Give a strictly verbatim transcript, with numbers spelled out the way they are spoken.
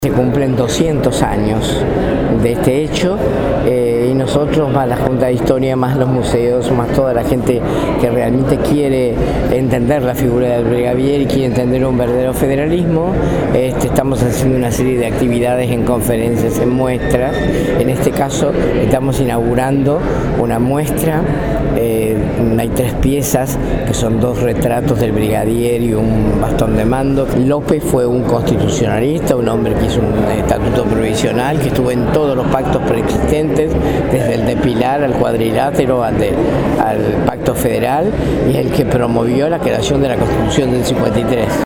Se cumplen doscientos años de este hecho eh, y nosotros, más la Junta de Historia, más los museos, más toda la gente que realmente quiere entender la figura del brigadier y quiere entender un verdadero federalismo, este, estamos haciendo una serie de actividades en conferencias, en muestras. En este caso estamos inaugurando una muestra, eh, hay tres piezas que son dos retratos del brigadier y un bastón de mando. López fue un constitucionalista, un hombre que hizo un estatuto provisional, que estuvo en todos los pactos preexistentes, desde el de Pilar al cuadrilátero, al, de, al pacto federal, y el que promovió la creación de la Constitución del cincuenta y tres.